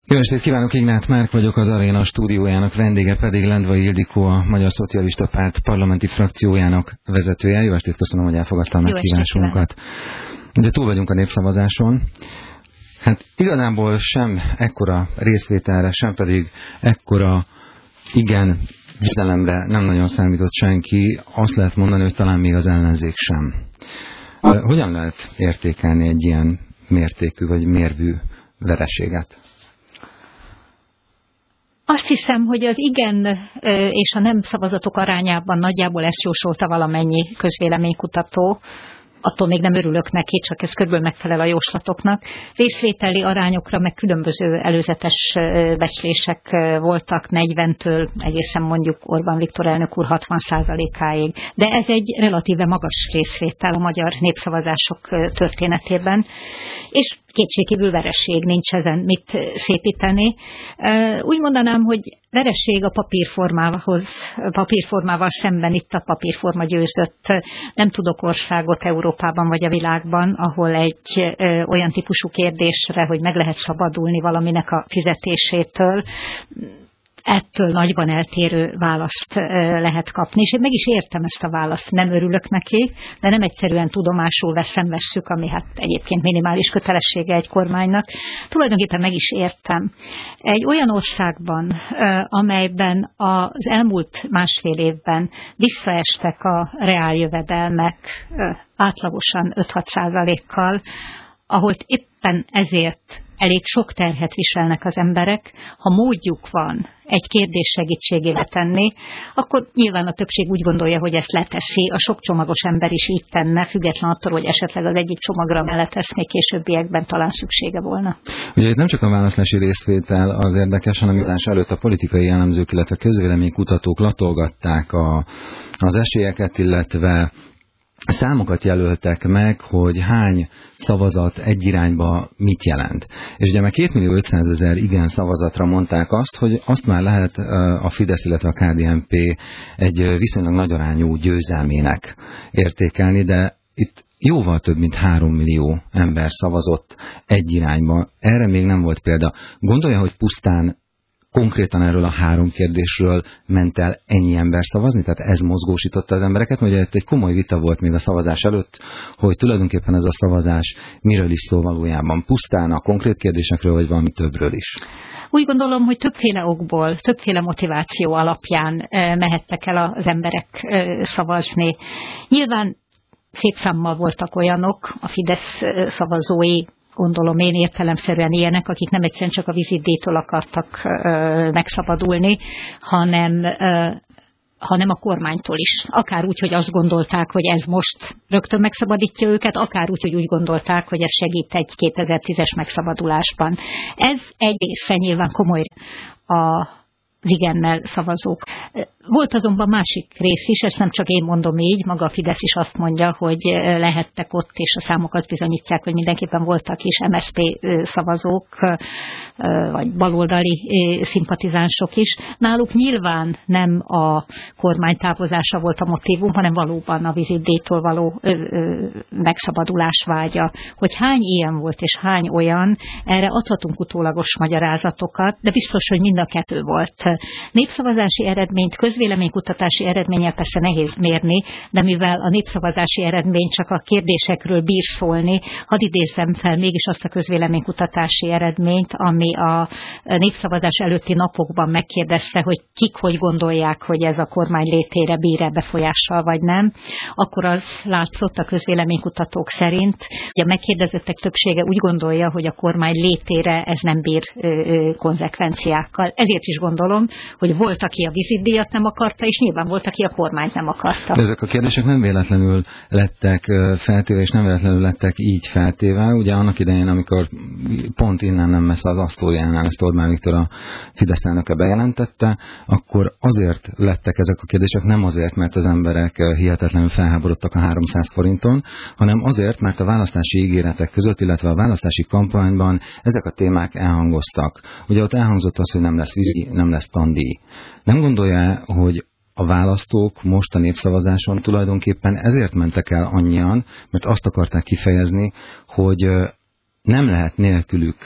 Jó estét kívánok, Ignát Márk vagyok, az Aréna stúdiójának vendége pedig Lendvai Ildikó, a Magyar Szocialista Párt parlamenti frakciójának vezetője. Jó estét, köszönöm, hogy elfogadta a meghívásunkat. Ugye túl vagyunk a népszavazáson. Hát igazából sem ekkora részvételre, sem pedig ekkora igen üzelemre nem nagyon számított senki. Azt lehet mondani, hogy talán még az ellenzék sem. Hogyan lehet értékelni egy ilyen mértékű vagy mérvű vereséget? Azt hiszem, hogy az igen és a nem szavazatok arányában nagyjából ezt jósolta valamennyi közvéleménykutató. Attól még nem örülök neki, csak ez körülbelül megfelel a jóslatoknak. Részvételi arányokra meg különböző előzetes becslések voltak 40-től egészen mondjuk Orbán Viktor elnök úr 60%-áig. De ez egy relatíve magas részvétel a magyar népszavazások történetében. És kétségkívül vereség, nincs ezen mit szépíteni. Úgy mondanám, hogy vereség a papírformával szemben itt a papírforma győzött. Nem tudok országot Európában vagy a világban, ahol egy olyan típusú kérdésre, hogy meg lehet szabadulni valaminek a fizetésétől, ettől nagyban eltérő választ lehet kapni, és én meg is értem ezt a választ, nem örülök neki, de nem egyszerűen tudomásul vesszük, ami hát egyébként minimális kötelessége egy kormánynak. Tulajdonképpen meg is értem. Egy olyan országban, amelyben az elmúlt másfél évben visszaestek a reáljövedelmek átlagosan 5-6%-kal, ahol éppen ezért elég sok terhet viselnek az emberek, ha módjuk van egy kérdés segítségével tenni, akkor nyilván a többség úgy gondolja, hogy ezt leteszi. A sok csomagos ember is így tenne, független attól, hogy esetleg az egyik csomagra melleteszné, későbbiekben talán szüksége volna. Ugye itt nem csak a választási részvétel az érdekes, hanem az előtt a politikai elemzők, illetve közvéleménykutatók latolgatták az esélyeket, illetve számokat jelöltek meg, hogy hány szavazat egy irányba mit jelent. És ugye már 2.500.000 igen szavazatra mondták azt, hogy azt már lehet a Fidesz, illetve a KDNP egy viszonylag nagy arányú győzelmének értékelni, de itt jóval több mint 3 millió ember szavazott egy irányba. Erre még nem volt példa. Gondolja, hogy pusztán konkrétan erről a 3 kérdésről ment el ennyi ember szavazni? Tehát ez mozgósította az embereket? Ugye itt egy komoly vita volt még a szavazás előtt, hogy tulajdonképpen ez a szavazás miről is szól valójában? Pusztán a konkrét kérdésekről, vagy valami többről is? Úgy gondolom, hogy többféle okból, többféle motiváció alapján mehettek el az emberek szavazni. Nyilván szép számmal voltak olyanok, a Fidesz szavazói, gondolom én értelemszerűen ilyenek, akik nem egyszerűen csak a vizitdíjtól akartak megszabadulni, hanem a kormánytól is. Akár úgy, hogy azt gondolták, hogy ez most rögtön megszabadítja őket, akár úgy, hogy úgy gondolták, hogy ez segít egy 2010-es megszabadulásban. Ez egyrészt nyilván komoly az igennel szavazók. Volt azonban másik rész is, ezt nem csak én mondom így, maga a Fidesz is azt mondja, hogy lehettek ott, és a számok azt bizonyítják, hogy mindenképpen voltak is MSZP szavazók, vagy baloldali szimpatizánsok is. Náluk nyilván nem a kormány távozása volt a motívum, hanem valóban a vizitdíjtól való megszabadulás vágya. Hogy hány ilyen volt, és hány olyan, erre adhatunk utólagos magyarázatokat, de biztos, hogy mind a kettő volt. Népszavazási eredményt, közvéleménykutatási eredménnyel persze nehéz mérni, de mivel a népszavazási eredmény csak a kérdésekről bír szólni, hadd idézzem fel mégis azt a közvéleménykutatási eredményt, ami a népszavazás előtti napokban megkérdezte, hogy kik hogy gondolják, hogy ez a kormány létére bír-e befolyással vagy nem. Akkor az látszott a közvéleménykutatók szerint, hogy a megkérdezettek többsége úgy gondolja, hogy a kormány létére ez nem bír konzekvenciákkal. Ezért is gondolom, hogy volt, aki a vizitdíjat nem akarta, és nyilván volt, aki a kormányt nem akarta. De ezek a kérdések nem véletlenül lettek feltéve, és nem véletlenül lettek így feltéve. Ugye annak idején, amikor pont innen nem messze az asztaljánál ezt Orbán Viktor a Fidesz elnöke bejelentette, akkor azért lettek ezek a kérdések, nem azért, mert az emberek hihetetlenül felháborodtak a 300 forinton, hanem azért, mert a választási ígéretek között, illetve a választási kampányban ezek a témák elhangoztak. Ugye ott elhangzott az, hogy nem lesz vízi, nem lesz tandíj. Nem gondolja, hogy a választók most a népszavazáson tulajdonképpen ezért mentek el annyian, mert azt akarták kifejezni, hogy nem lehet nélkülük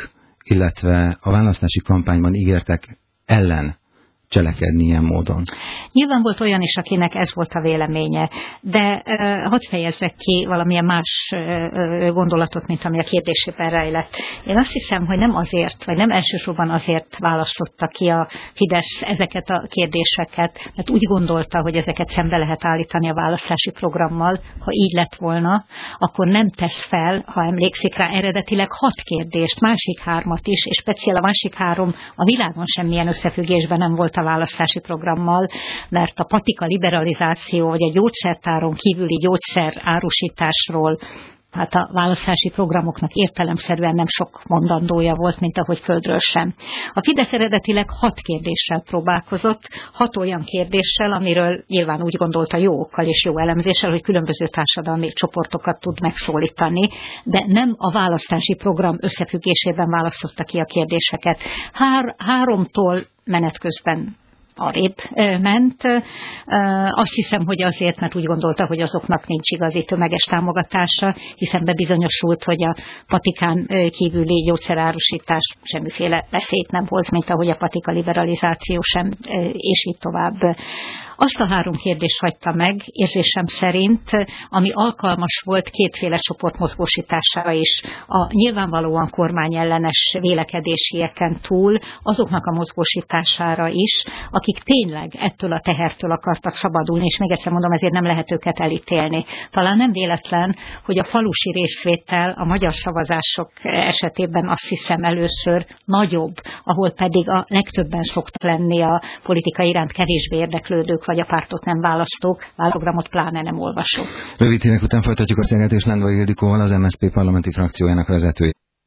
illetve a választási kampányban ígértek ellen cselekedni ilyen módon? Nyilván volt olyan is, akinek ez volt a véleménye, de hadd fejezzek ki valamilyen más gondolatot, mint ami a kérdésében rejlett. Én azt hiszem, hogy nem azért, vagy nem elsősorban azért választotta ki a Fidesz ezeket a kérdéseket, mert úgy gondolta, hogy ezeket szembe lehet állítani a választási programmal. Ha így lett volna, akkor nem tesz fel, ha emlékszik rá, eredetileg 6 kérdést, másik 3-at is, és speciál a másik 3 a világon semmilyen összefüggésben nem volt a választási programmal, mert a patika liberalizáció, vagy a gyógyszertáron kívüli gyógyszer árusításról, hát a választási programoknak értelemszerűen nem sok mondandója volt, mint ahogy földről sem. A Fidesz eredetileg 6 kérdéssel próbálkozott, 6 olyan kérdéssel, amiről nyilván úgy gondolta jó okkal és jó elemzéssel, hogy különböző társadalmi csoportokat tud megszólítani, de nem a választási program összefüggésében választotta ki a kérdéseket. 3-tól menet közben arrébb ment. Azt hiszem, hogy azért, mert úgy gondolta, hogy azoknak nincs igazi tömeges támogatása, hiszen bebizonyosult, hogy a patikán kívüli gyógyszerárusítás semmiféle veszélyt nem hoz, mint ahogy a patika liberalizáció sem, és így tovább. Azt a 3 kérdést hagyta meg, érzésem szerint, ami alkalmas volt 2 csoport mozgósítására is. A nyilvánvalóan kormányellenes vélekedésieken túl azoknak a mozgósítására is, akik tényleg ettől a tehertől akartak szabadulni, és még egyszer mondom, ezért nem lehet őket elítélni. Talán nem véletlen, hogy a falusi részvétel a magyar szavazások esetében azt hiszem először nagyobb, ahol pedig a legtöbben szoktak lenni a politika iránt kevésbé érdeklődők, vagy a pártot nem választók, programot pláne nem olvasók. Rövid hírek után folytatjuk a beszélgetést Lendvai Ildikóval, az MSZP parlamenti frakciójának vezetőjével.